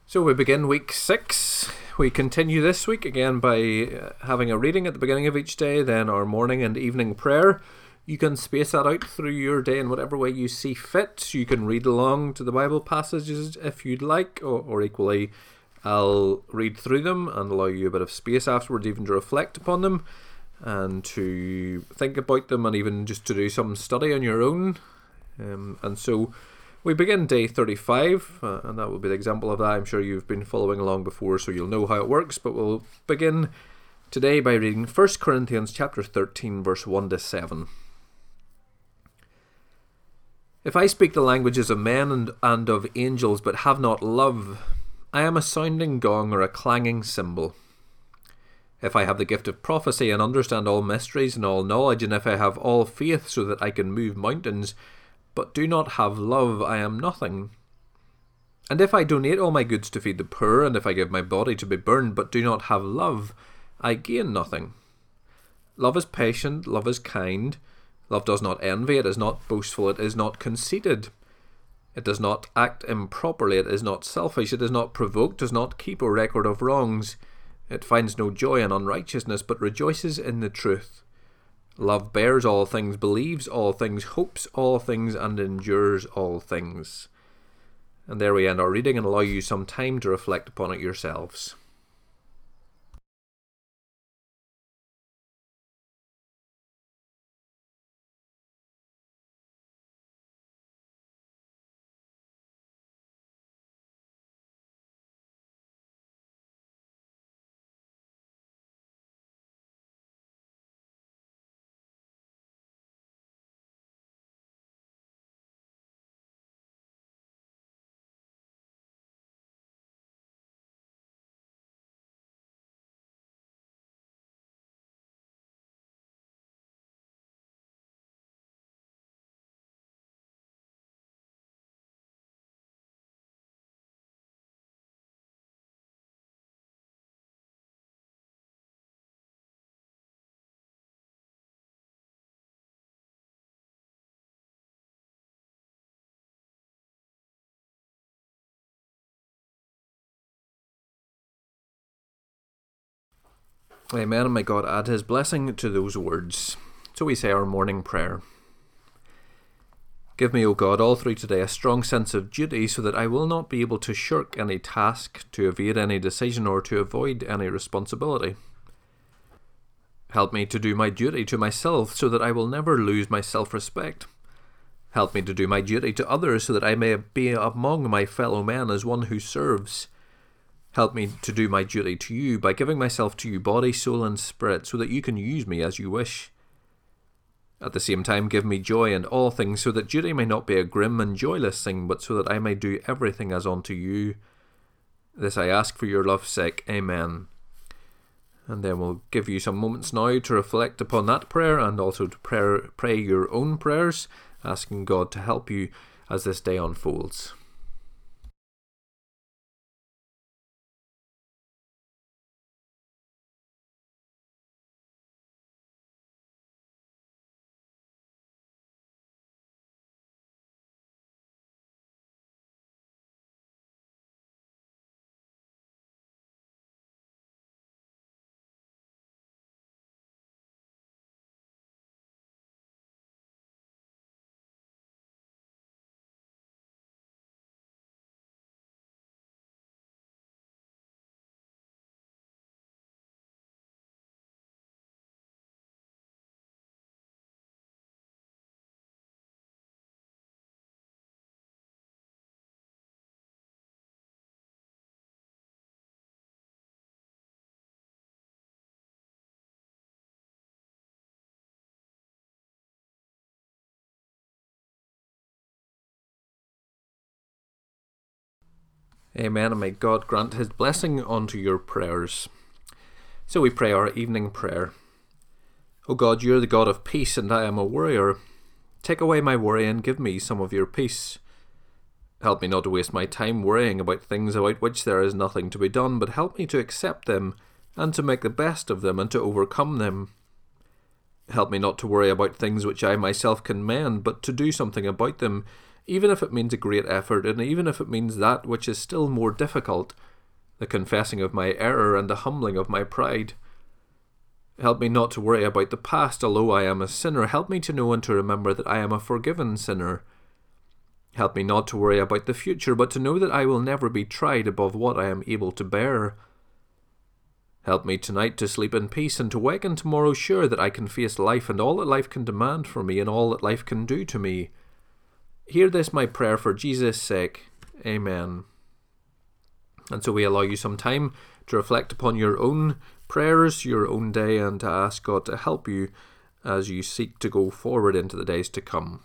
So we begin week 6. We continue this week again by having a reading at the beginning of each day, then our morning and evening prayer. You can space that out through your day in whatever way you see fit. You can read along to the Bible passages if you'd like, or equally I'll read through them and allow you a bit of space afterwards even to reflect upon them and to think about them and even just to do some study on your own. And so we begin day 35, and that will be the example of that. I'm sure you've been following along before, so you'll know how it works, but we'll begin today by reading 1 Corinthians chapter 13, verse 1 to 7. If I speak the languages of men and of angels, but have not love, I am a sounding gong or a clanging cymbal. If I have the gift of prophecy and understand all mysteries and all knowledge, and if I have all faith so that I can move mountains, but do not have love, I am nothing. And if I donate all my goods to feed the poor, and if I give my body to be burned, but do not have love, I gain nothing. Love is patient, love is kind. Love does not envy, it is not boastful, it is not conceited. It does not act improperly, it is not selfish, it is not provoked, does not keep a record of wrongs. It finds no joy in unrighteousness, but rejoices in the truth. Love bears all things, believes all things, hopes all things, and endures all things. And there we end our reading and allow you some time to reflect upon it yourselves. Amen, and may God add his blessing to those words. So we say our morning prayer. Give me, O God, all through today a strong sense of duty so that I will not be able to shirk any task, to evade any decision, or to avoid any responsibility. Help me to do my duty to myself so that I will never lose my self-respect. Help me to do my duty to others so that I may be among my fellow men as one who serves. Help me to do my duty to you by giving myself to you body, soul and spirit so that you can use me as you wish. At the same time, give me joy in all things so that duty may not be a grim and joyless thing, but so that I may do everything as unto you. This I ask for your love's sake. Amen. And then we'll give you some moments now to reflect upon that prayer and also to pray your own prayers, asking God to help you as this day unfolds. Amen, and may God grant his blessing unto your prayers. So we pray our evening prayer. O God, you are the God of peace, and I am a worrier. Take away my worry and give me some of your peace. Help me not to waste my time worrying about things about which there is nothing to be done, but help me to accept them, and to make the best of them, and to overcome them. Help me not to worry about things which I myself can mend, but to do something about them, even if it means a great effort, and even if it means that which is still more difficult, the confessing of my error and the humbling of my pride. Help me not to worry about the past, although I am a sinner. Help me to know and to remember that I am a forgiven sinner. Help me not to worry about the future, but to know that I will never be tried above what I am able to bear. Help me tonight to sleep in peace and to waken tomorrow sure that I can face life and all that life can demand from me and all that life can do to me. Hear this my prayer for Jesus' sake. Amen. And so we allow you some time to reflect upon your own prayers, your own day, and to ask God to help you as you seek to go forward into the days to come.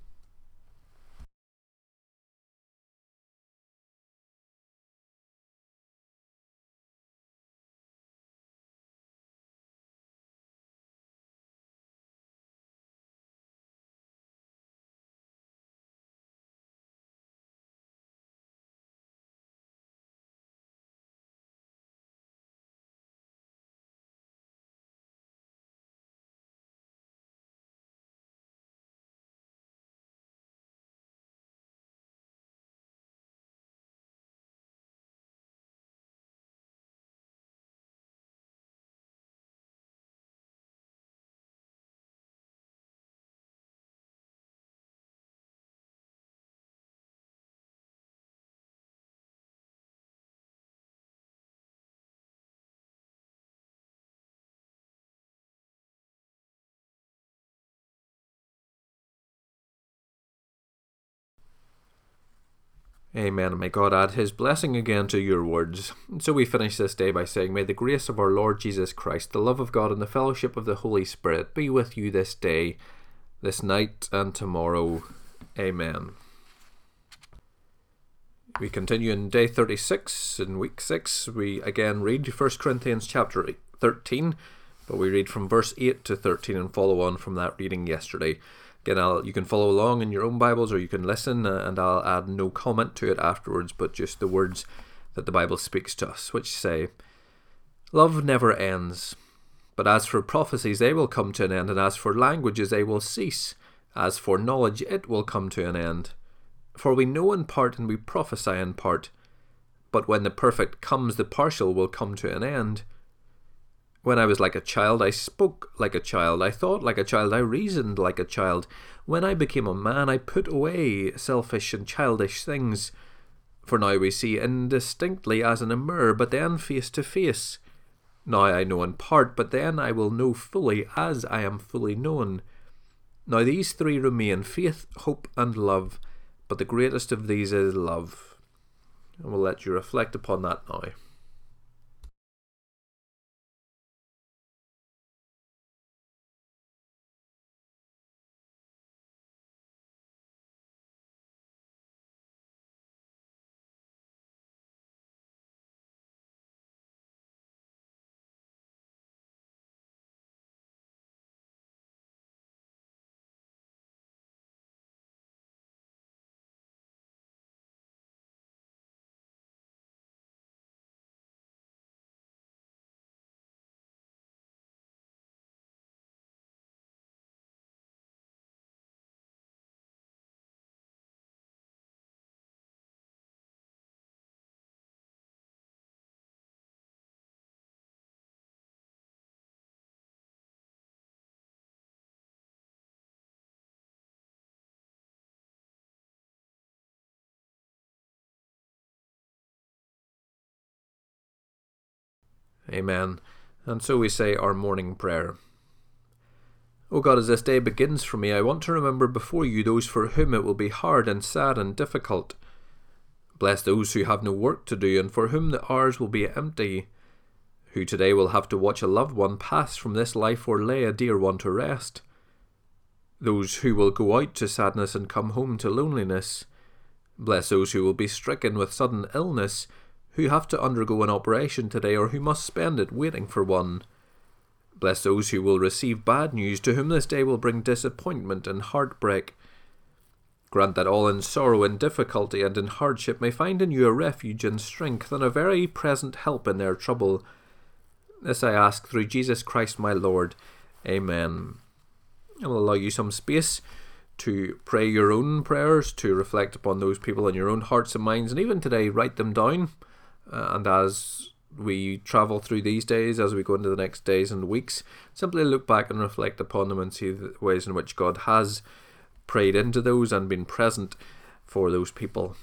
Amen, and may God add his blessing again to your words. And so we finish this day by saying, may the grace of our Lord Jesus Christ, the love of God, and the fellowship of the Holy Spirit be with you this day, this night, and tomorrow. Amen. We continue in day 36, in week 6. We again read 1 Corinthians chapter 13, but we read from verse 8 to 13 and follow on from that reading yesterday. Again, you can follow along in your own Bibles, or you can listen, and I'll add no comment to it afterwards, but just the words that the Bible speaks to us, which say, love never ends, but as for prophecies, they will come to an end, and as for languages, they will cease. As for knowledge, it will come to an end. For we know in part, and we prophesy in part, but when the perfect comes, the partial will come to an end. When I was like a child, I spoke like a child, I thought like a child, I reasoned like a child. When I became a man, I put away selfish and childish things. For now we see indistinctly as in a mirror, but then face to face. Now I know in part, but then I will know fully as I am fully known. Now these three remain, faith, hope, and love, but the greatest of these is love. And we'll let you reflect upon that now. Amen. And so we say our morning prayer. O God, as this day begins for me, I want to remember before you those for whom it will be hard and sad and difficult. Bless those who have no work to do and for whom the hours will be empty, who today will have to watch a loved one pass from this life or lay a dear one to rest. Those who will go out to sadness and come home to loneliness. Bless those who will be stricken with sudden illness, who have to undergo an operation today or who must spend it waiting for one. Bless those who will receive bad news, to whom this day will bring disappointment and heartbreak. Grant that all in sorrow and difficulty and in hardship may find in you a refuge and strength and a very present help in their trouble. This I ask through Jesus Christ my Lord. Amen. I will allow you some space to pray your own prayers, to reflect upon those people in your own hearts and minds, and even today write them down. And as we travel through these days, as we go into the next days and weeks, simply look back and reflect upon them and see the ways in which God has prayed into those and been present for those people.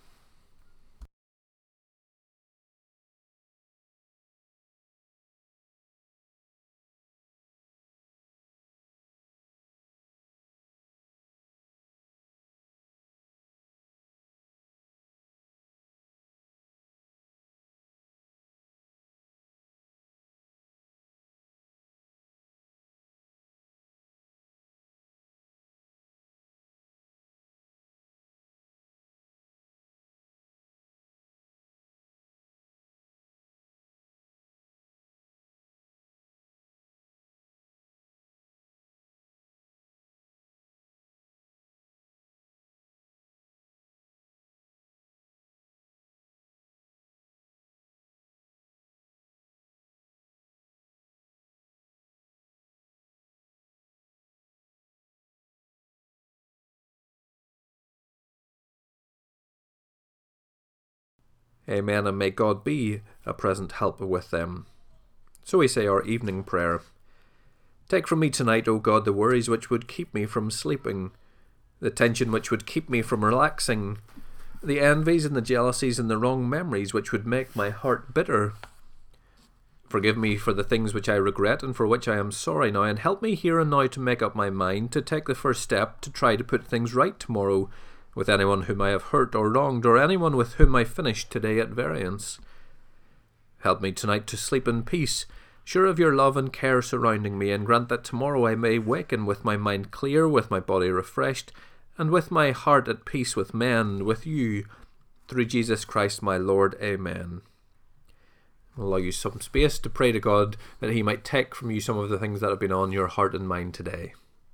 Amen, and may God be a present help with them. So we say our evening prayer. Take from me tonight, O God, the worries which would keep me from sleeping, the tension which would keep me from relaxing, the envies and the jealousies and the wrong memories which would make my heart bitter. Forgive me for the things which I regret and for which I am sorry now, and help me here and now to make up my mind, to take the first step to try to put things right tomorrow, with anyone whom I have hurt or wronged, or anyone with whom I finished today at variance. Help me tonight to sleep in peace, sure of your love and care surrounding me, and grant that tomorrow I may waken with my mind clear, with my body refreshed, and with my heart at peace with men, with you, through Jesus Christ my Lord. Amen. I'll allow you some space to pray to God that he might take from you some of the things that have been on your heart and mind today.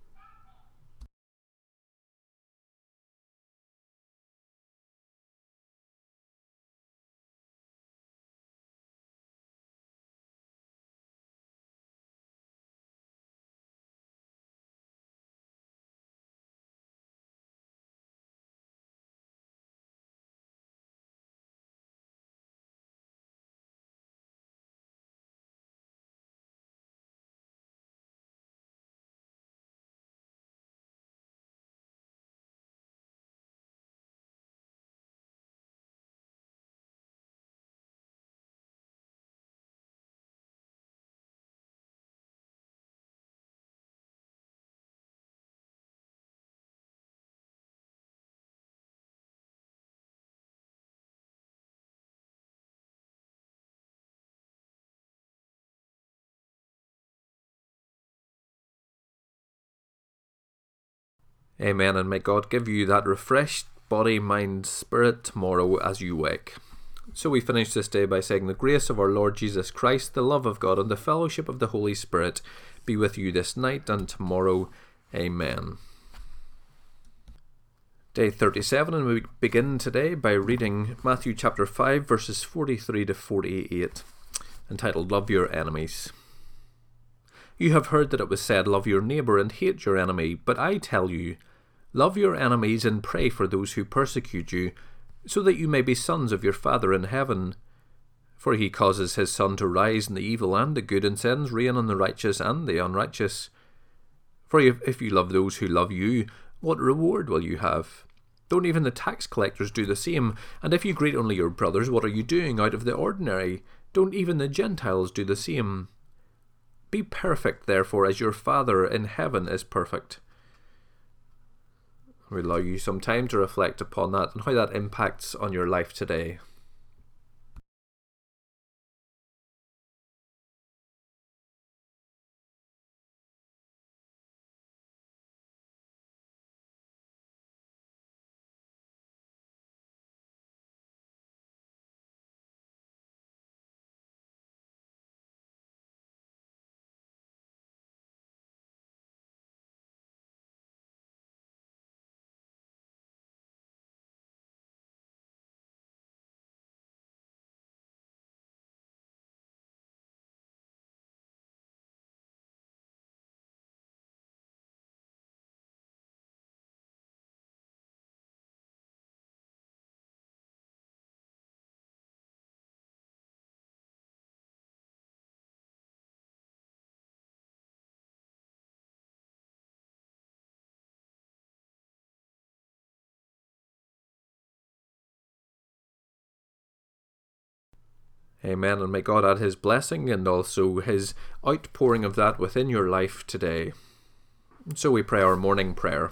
Amen, and may God give you that refreshed body, mind, spirit tomorrow as you wake. So we finish this day by saying the grace of our Lord Jesus Christ, the love of God, and the fellowship of the Holy Spirit be with you this night and tomorrow. Amen. Day 37, and we begin today by reading Matthew chapter 5, verses 43 to 48, entitled Love Your Enemies. You have heard that it was said, love your neighbour and hate your enemy, but I tell you, love your enemies and pray for those who persecute you, so that you may be sons of your Father in heaven. For he causes his sun to rise on the evil and the good, and sends rain on the righteous and the unrighteous. For if you love those who love you, what reward will you have? Don't even the tax collectors do the same? And if you greet only your brothers, what are you doing out of the ordinary? Don't even the Gentiles do the same? Be perfect, therefore, as your Father in heaven is perfect. We allow you some time to reflect upon that and how that impacts on your life today. Amen. And may God add his blessing and also his outpouring of that within your life today. So we pray our morning prayer.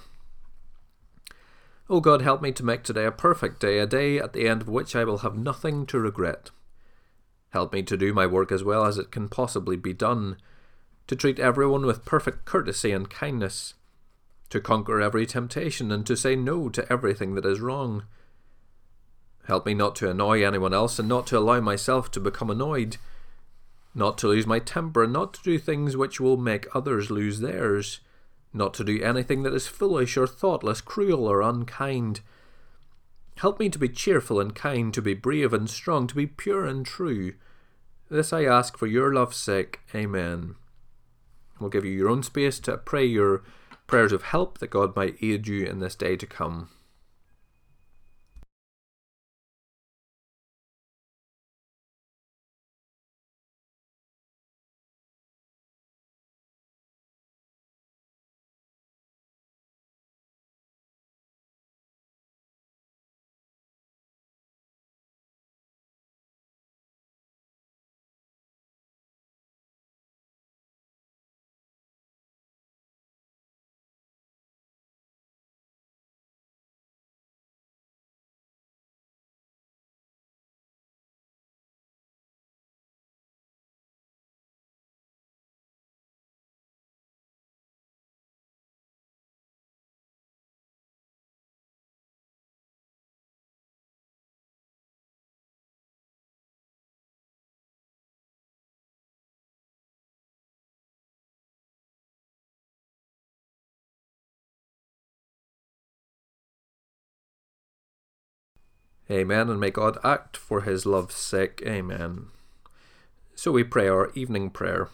O God, help me to make today a perfect day, a day at the end of which I will have nothing to regret. Help me to do my work as well as it can possibly be done, to treat everyone with perfect courtesy and kindness, to conquer every temptation and to say no to everything that is wrong. Help me not to annoy anyone else and not to allow myself to become annoyed, not to lose my temper and not to do things which will make others lose theirs, not to do anything that is foolish or thoughtless, cruel or unkind. Help me to be cheerful and kind, to be brave and strong, to be pure and true. This I ask for your love's sake. Amen. We'll give you your own space to pray your prayers of help that God might aid you in this day to come. Amen, and may God act for his love's sake. Amen. So we pray our evening prayer.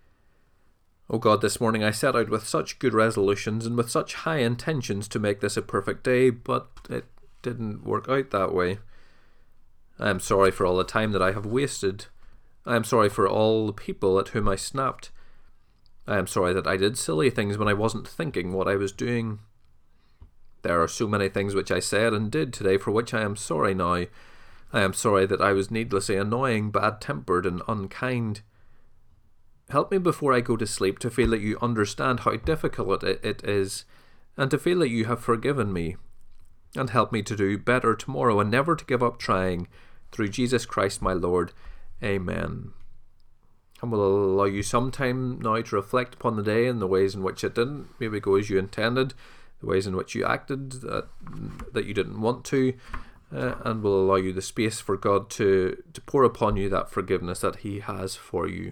O God, this morning I set out with such good resolutions and with such high intentions to make this a perfect day, but it didn't work out that way. I am sorry for all the time that I have wasted. I am sorry for all the people at whom I snapped. I am sorry that I did silly things when I wasn't thinking what I was doing. There are so many things which I said and did today for which I am sorry now. I am sorry that I was needlessly annoying, bad-tempered and unkind. Help me before I go to sleep to feel that you understand how difficult it is, and to feel that you have forgiven me. And help me to do better tomorrow and never to give up trying. Through Jesus Christ my Lord. Amen. And we'll allow you some time now to reflect upon the day and the ways in which it didn't maybe go as you intended, the ways in which you acted that you didn't want to, and we'll allow you the space for God to pour upon you that forgiveness that he has for you.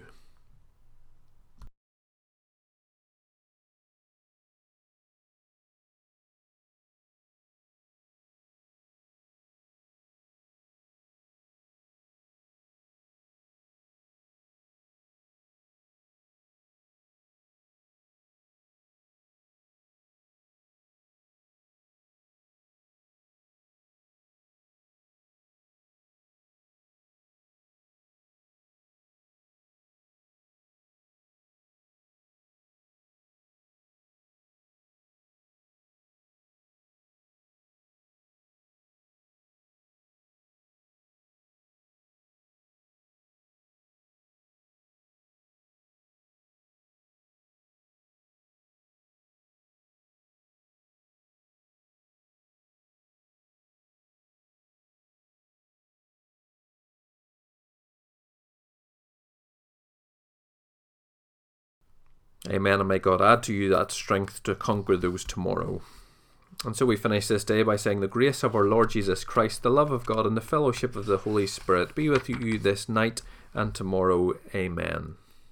Amen, and may God add to you that strength to conquer those tomorrow. And so we finish this day by saying the grace of our Lord Jesus Christ, the love of God, and the fellowship of the Holy Spirit be with you this night and tomorrow. Amen.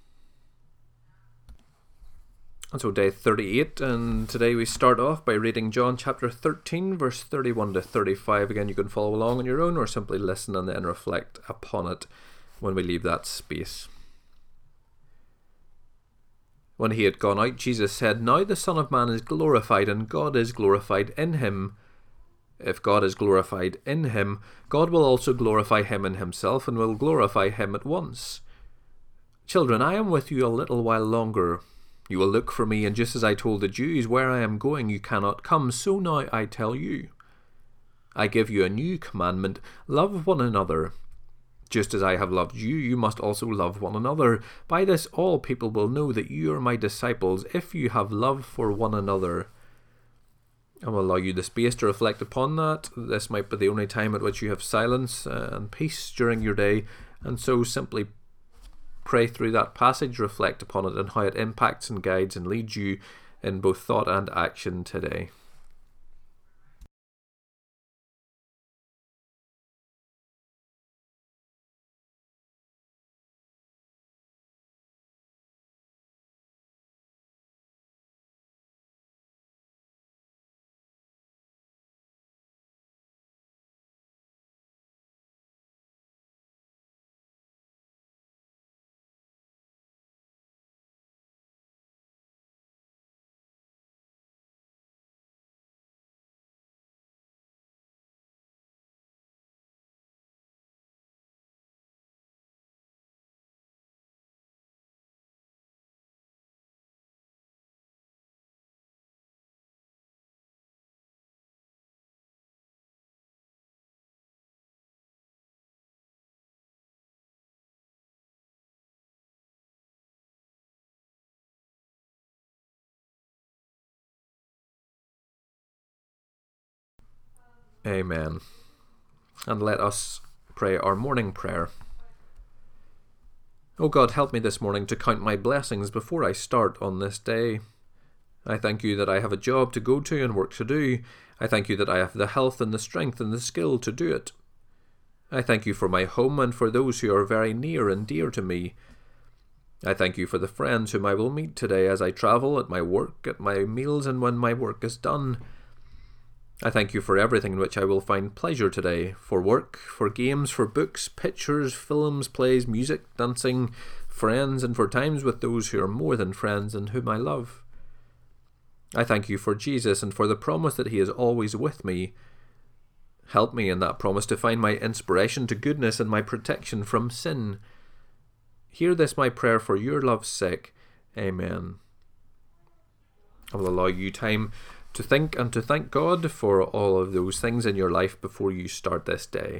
And so day 38, and today we start off by reading John chapter 13, verse 31 to 35. Again, you can follow along on your own or simply listen and then reflect upon it when we leave that space. When he had gone out, Jesus said, "Now the Son of Man is glorified, and God is glorified in him. If God is glorified in him, God will also glorify him in himself, and will glorify him at once. Children, I am with you a little while longer. You will look for me, and just as I told the Jews, where I am going you cannot come, so now I tell you. I give you a new commandment, love one another. Just as I have loved you, you must also love one another. By this all people will know that you are my disciples, if you have love for one another. I will allow you the space to reflect upon that. This might be the only time at which you have silence and peace during your day, and so simply pray through that passage, reflect upon it and how it impacts and guides and leads you in both thought and action today. Amen. And let us pray our morning prayer. O God, help me this morning to count my blessings before I start on this day. I thank you that I have a job to go to and work to do. I thank you that I have the health and the strength and the skill to do it. I thank you for my home and for those who are very near and dear to me. I thank you for the friends whom I will meet today as I travel, at my work, at my meals, and when my work is done. I thank you for everything in which I will find pleasure today, for work, for games, for books, pictures, films, plays, music, dancing, friends, and for times with those who are more than friends and whom I love. I thank you for Jesus and for the promise that he is always with me. Help me in that promise to find my inspiration to goodness and my protection from sin. Hear this my prayer for your love's sake. Amen. I will allow you time to think and to thank God for all of those things in your life before you start this day.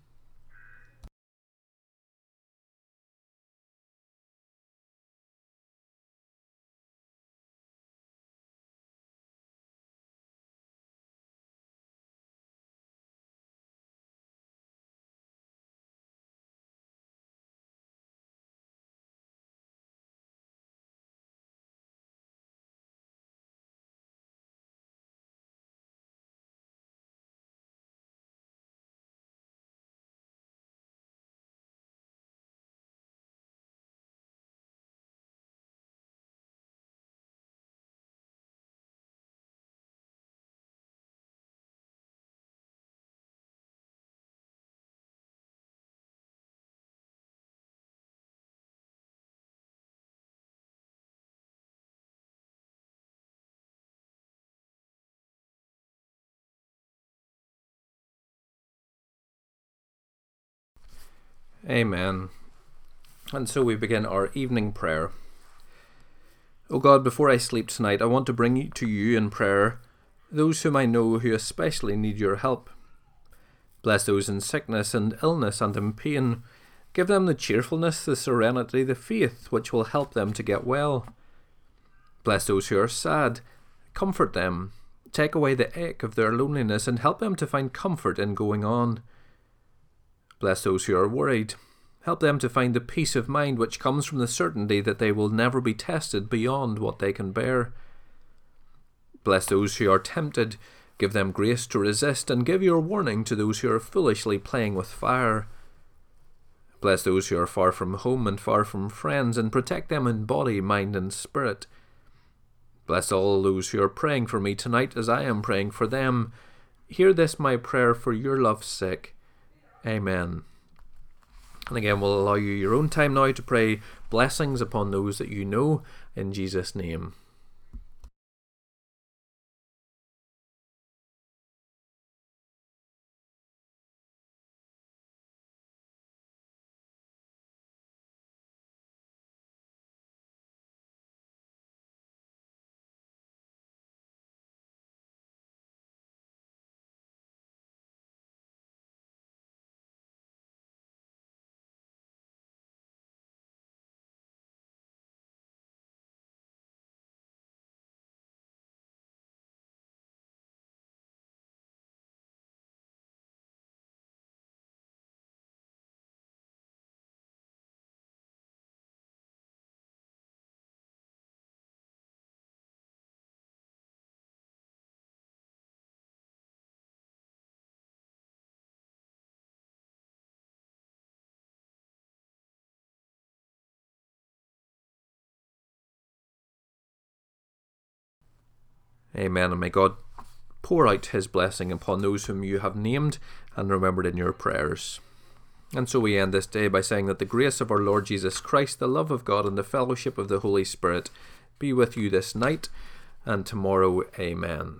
Amen. And so we begin our evening prayer. O God, before I sleep tonight, I want to bring to you in prayer those whom I know who especially need your help. Bless those in sickness and illness and in pain. Give them the cheerfulness, the serenity, the faith which will help them to get well. Bless those who are sad. Comfort them. Take away the ache of their loneliness and help them to find comfort in going on. Bless those who are worried. Help them to find the peace of mind which comes from the certainty that they will never be tested beyond what they can bear. Bless those who are tempted. Give them grace to resist, and give your warning to those who are foolishly playing with fire. Bless those who are far from home and far from friends, and protect them in body, mind, and spirit. Bless all those who are praying for me tonight as I am praying for them. Hear this my prayer for your love's sake. Amen. And again, we'll allow you your own time now to pray blessings upon those that you know, in Jesus' name. Amen. And may God pour out his blessing upon those whom you have named and remembered in your prayers. And so we end this day by saying that the grace of our Lord Jesus Christ, the love of God, and the fellowship of the Holy Spirit be with you this night and tomorrow. Amen.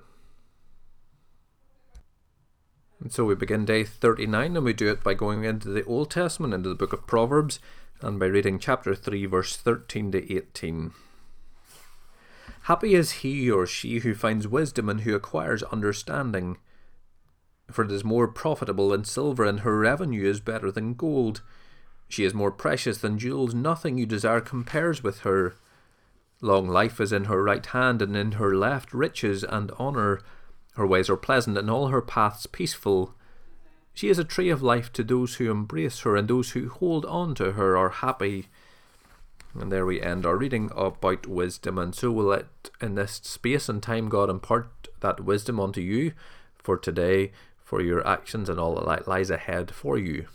And so we begin day 39, and we do it by going into the Old Testament, into the book of Proverbs, and by reading chapter 3, verse 13 to 18. Happy is he or she who finds wisdom and who acquires understanding, for it is more profitable than silver, and her revenue is better than gold. She is more precious than jewels, nothing you desire compares with her. Long life is in her right hand, and in her left riches and honour. Her ways are pleasant, and all her paths peaceful. She is a tree of life to those who embrace her, and those who hold on to her are happy. And there we end our reading about wisdom. And so we'll let, in this space and time, God impart that wisdom unto you for today, for your actions and all that lies ahead for you.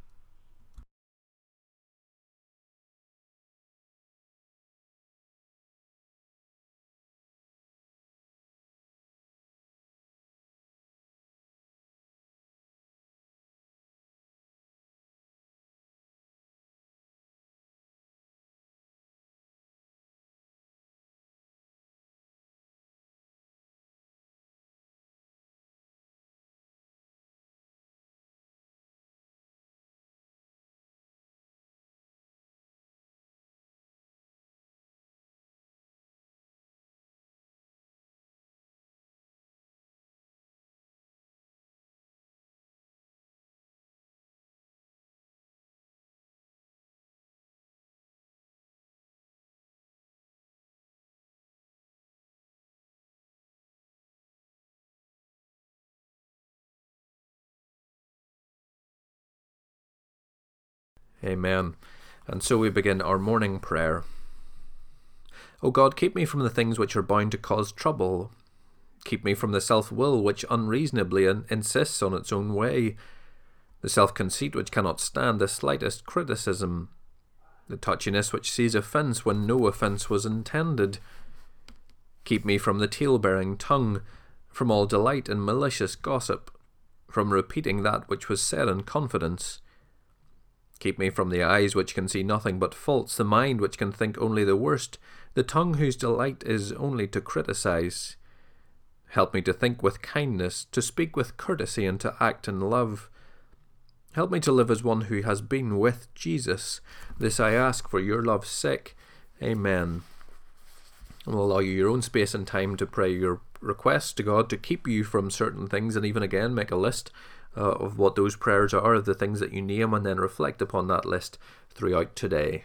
Amen. And so we begin our morning prayer. O God, keep me from the things which are bound to cause trouble. Keep me from the self-will which unreasonably insists on its own way, the self-conceit which cannot stand the slightest criticism, the touchiness which sees offence when no offence was intended. Keep me from the tale-bearing tongue, from all delight in malicious gossip, from repeating that which was said in confidence. Keep me from the eyes which can see nothing but faults, the mind which can think only the worst, the tongue whose delight is only to criticize. Help me to think with kindness, to speak with courtesy, and to act in love. Help me to live as one who has been with Jesus. This I ask for your love's sake. Amen. And we'll allow you your own space and time to pray your requests to God to keep you from certain things, and even again make a list of what those prayers are, of the things that you name, and then reflect upon that list throughout today.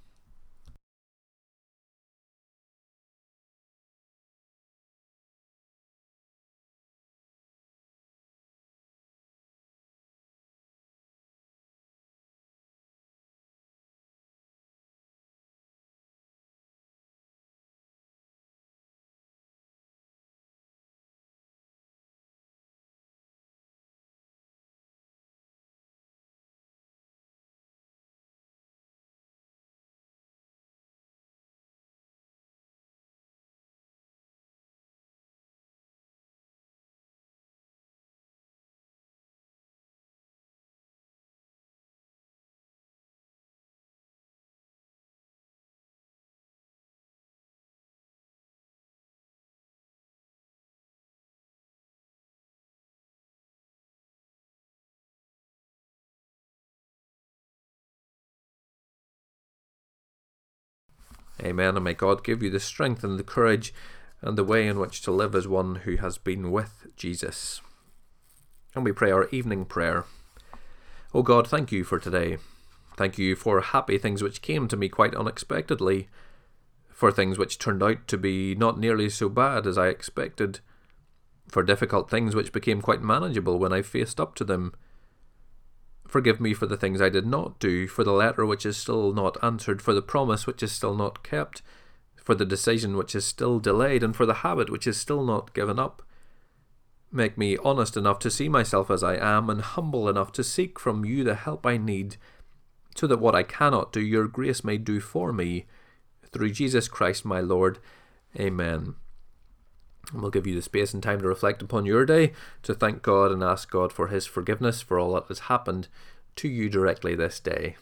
Amen, and may God give you the strength and the courage and the way in which to live as one who has been with Jesus. And we pray our evening prayer. O God, thank you for today. Thank you for happy things which came to me quite unexpectedly, for things which turned out to be not nearly so bad as I expected, for difficult things which became quite manageable when I faced up to them. Forgive me for the things I did not do, for the letter which is still not answered, for the promise which is still not kept, for the decision which is still delayed, and for the habit which is still not given up. Make me honest enough to see myself as I am, and humble enough to seek from you the help I need, so that what I cannot do, your grace may do for me. Through Jesus Christ my Lord. Amen. And we'll give you the space and time to reflect upon your day, to thank God and ask God for his forgiveness for all that has happened to you directly this day.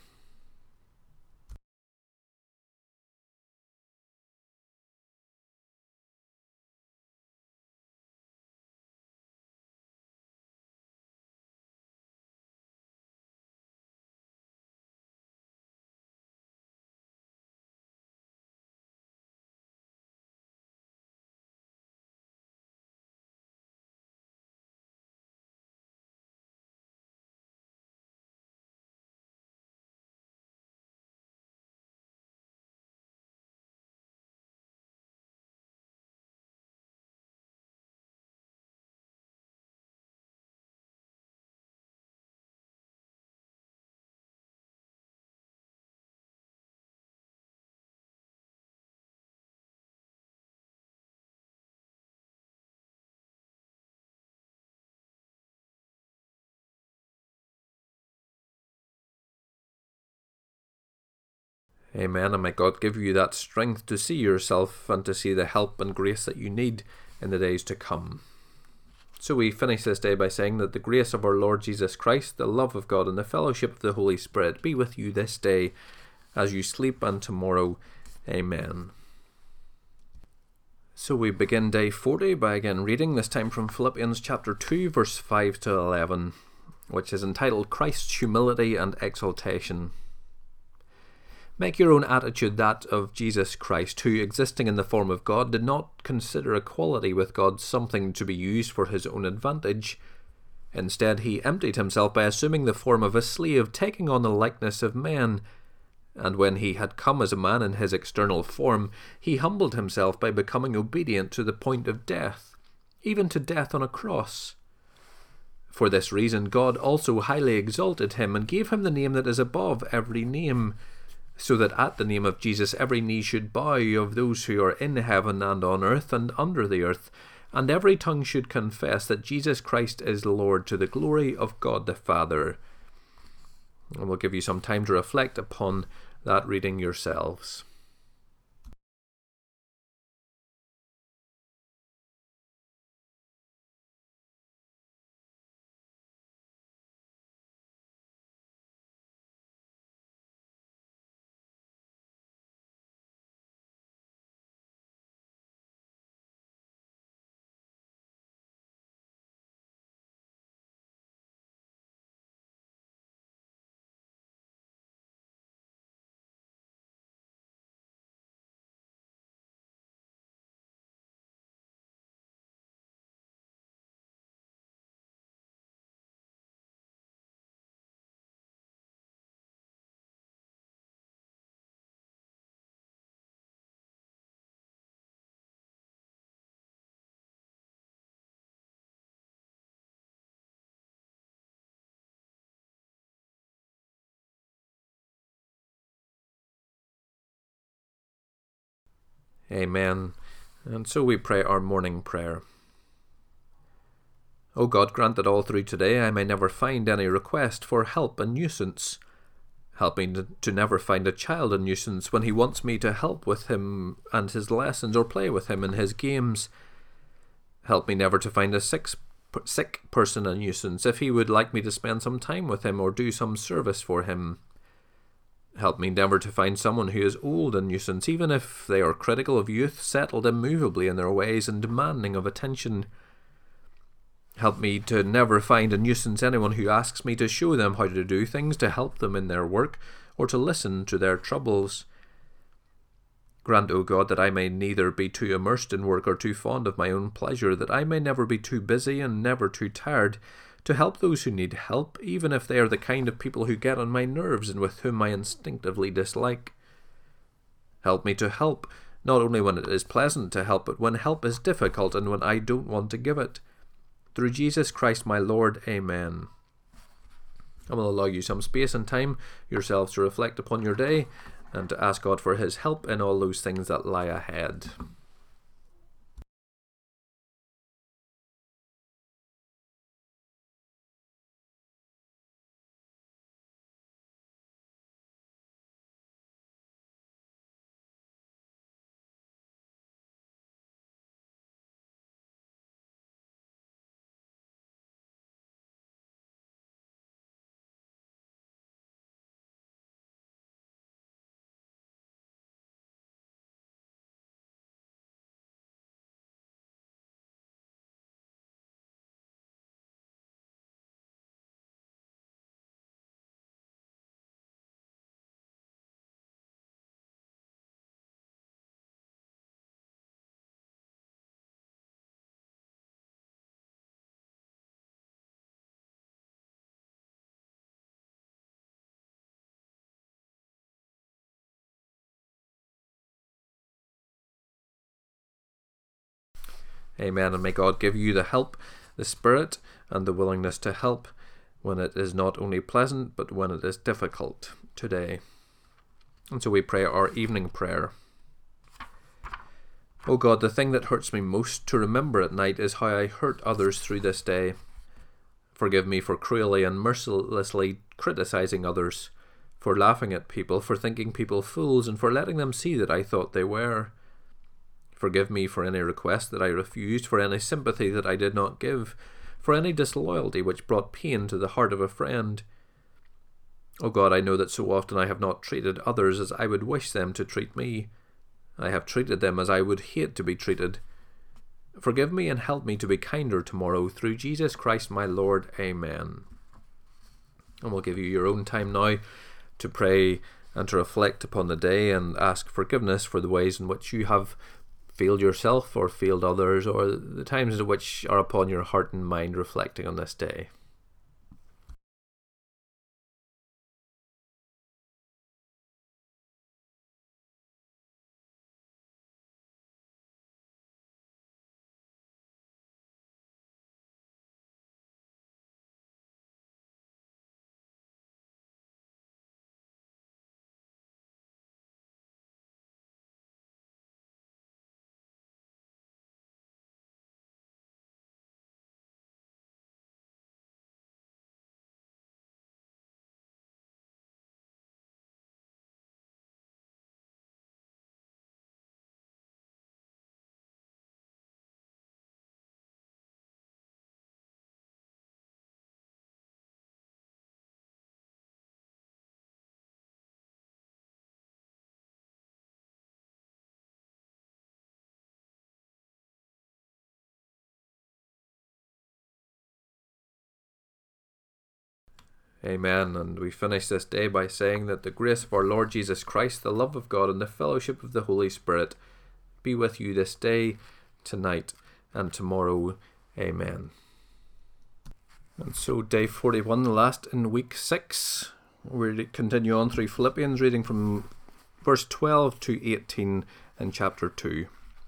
Amen, and may God give you that strength to see yourself and to see the help and grace that you need in the days to come. So we finish this day by saying that the grace of our Lord Jesus Christ, the love of God, and the fellowship of the Holy Spirit be with you this day as you sleep and tomorrow. Amen. So we begin day 40 by again reading, this time from Philippians chapter 2, verse 5 to 11, which is entitled Christ's Humility and Exaltation. Make your own attitude that of Jesus Christ, who, existing in the form of God, did not consider equality with God something to be used for his own advantage. Instead, he emptied himself by assuming the form of a slave, taking on the likeness of men. And when he had come as a man in his external form, he humbled himself by becoming obedient to the point of death, even to death on a cross. For this reason, God also highly exalted him and gave him the name that is above every name, so that at the name of Jesus every knee should bow, of those who are in heaven and on earth and under the earth, and every tongue should confess that Jesus Christ is Lord, to the glory of God the Father. And we'll give you some time to reflect upon that reading yourselves. Amen. And so we pray our morning prayer. O God, grant that all through today I may never find any request for help a nuisance. Help me to never find a child a nuisance when he wants me to help with him and his lessons, or play with him in his games. Help me never to find a sick person a nuisance if he would like me to spend some time with him or do some service for him. Help me never to find someone who is old a nuisance, even if they are critical of youth, settled immovably in their ways and demanding of attention. Help me to never find a nuisance anyone who asks me to show them how to do things, to help them in their work, or to listen to their troubles. Grant, O God, that I may neither be too immersed in work or too fond of my own pleasure, that I may never be too busy and never too tired to help those who need help, even if they are the kind of people who get on my nerves and with whom I instinctively dislike. Help me to help, not only when it is pleasant to help, but when help is difficult and when I don't want to give it. Through Jesus Christ my Lord. Amen. I will allow you some space and time yourselves to reflect upon your day and to ask God for his help in all those things that lie ahead. Amen. And may God give you the help, the spirit, and the willingness to help when it is not only pleasant, but when it is difficult today. And so we pray our evening prayer. O God, the thing that hurts me most to remember at night is how I hurt others through this day. Forgive me for cruelly and mercilessly criticizing others, for laughing at people, for thinking people fools, and for letting them see that I thought they were. Forgive me for any request that I refused, for any sympathy that I did not give, for any disloyalty which brought pain to the heart of a friend. O God, I know that so often I have not treated others as I would wish them to treat me. I have treated them as I would hate to be treated. Forgive me and help me to be kinder tomorrow, through Jesus Christ my Lord. Amen. And we'll give you your own time now to pray and to reflect upon the day and ask forgiveness for the ways in which you have failed yourself or failed others, or the times in which are upon your heart and mind reflecting on this day. Amen. And we finish this day by saying that the grace of our Lord Jesus Christ, the love of God, and the fellowship of the Holy Spirit be with you this day, tonight, and tomorrow. Amen. And so day 41, the last in week 6, we continue on through Philippians, reading from verse 12 to 18 in chapter 2.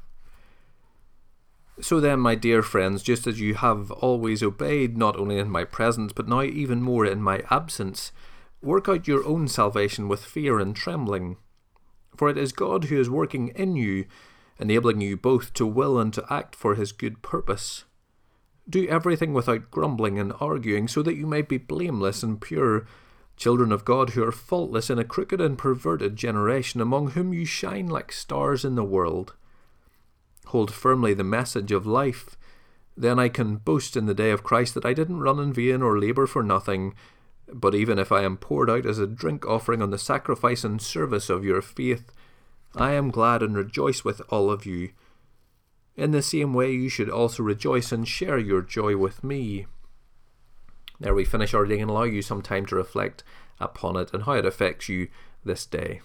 So then, my dear friends, just as you have always obeyed, not only in my presence, but now even more in my absence, work out your own salvation with fear and trembling. For it is God who is working in you, enabling you both to will and to act for his good purpose. Do everything without grumbling and arguing, so that you may be blameless and pure, children of God who are faultless in a crooked and perverted generation, among whom you shine like stars in the world. Hold firmly the message of life. Then I can boast in the day of Christ that I didn't run in vain or labour for nothing. But even if I am poured out as a drink offering on the sacrifice and service of your faith, I am glad and rejoice with all of you. In the same way you should also rejoice and share your joy with me. There we finish our reading and allow you some time to reflect upon it and how it affects you this day.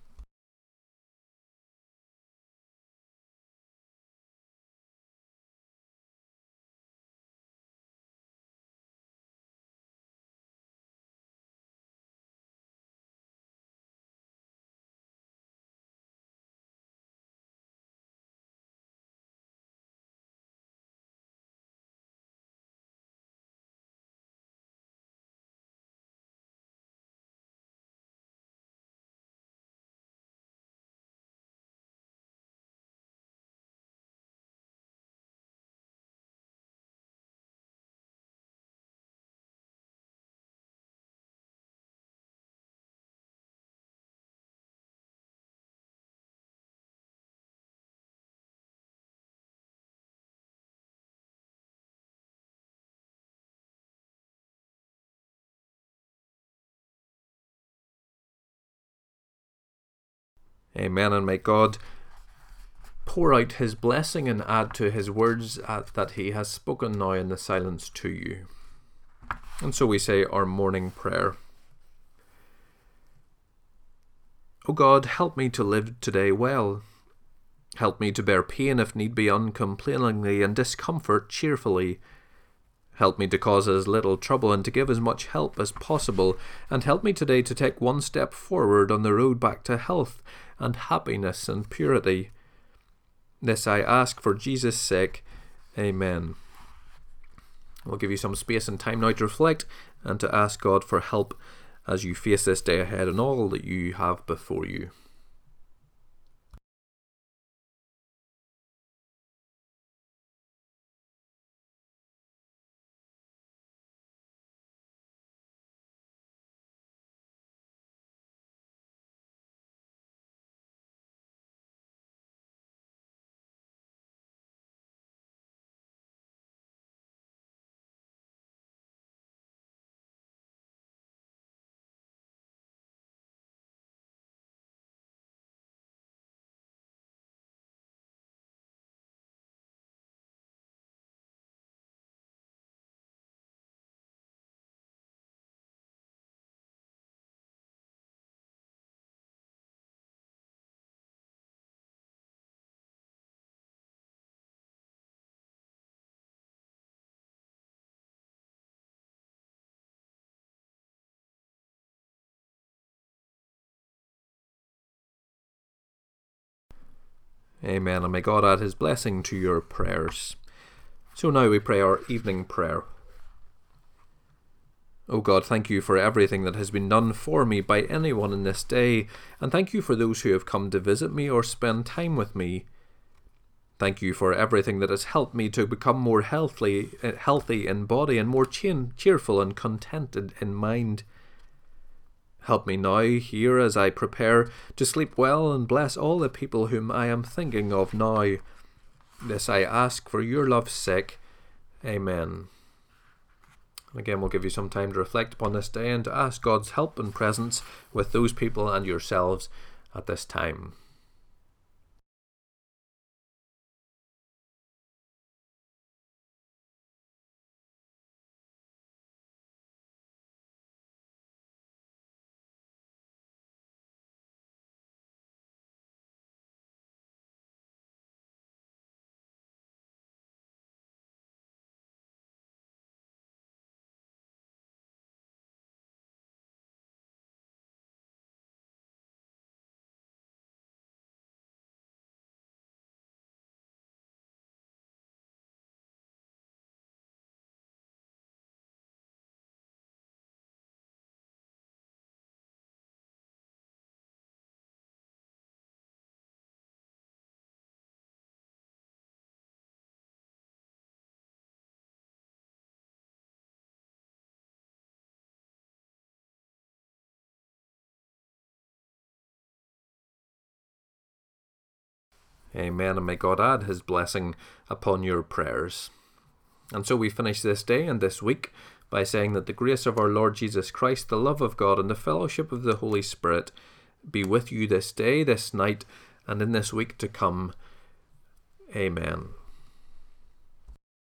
Amen. And may God pour out his blessing and add to his words that he has spoken now in the silence to you. And so we say our morning prayer. O God, help me to live today well. Help me to bear pain if need be uncomplainingly and discomfort cheerfully. Help me to cause as little trouble and to give as much help as possible, and help me today to take one step forward on the road back to health and happiness and purity. This I ask for Jesus' sake. Amen. We'll give you some space and time now to reflect and to ask God for help as you face this day ahead and all that you have before you. Amen, and may God add his blessing to your prayers. So now we pray our evening prayer. O God, thank you for everything that has been done for me by anyone in this day, and thank you for those who have come to visit me or spend time with me. Thank you for everything that has helped me to become more healthy in body and more cheerful and contented in mind. Help me now here as I prepare to sleep well, and bless all the people whom I am thinking of now. This I ask for your love's sake. Amen. And again, we'll give you some time to reflect upon this day and to ask God's help and presence with those people and yourselves at this time. Amen, and may God add his blessing upon your prayers. And so we finish this day and this week by saying that the grace of our Lord Jesus Christ, the love of God, and the fellowship of the Holy Spirit be with you this day, this night, and in this week to come. Amen.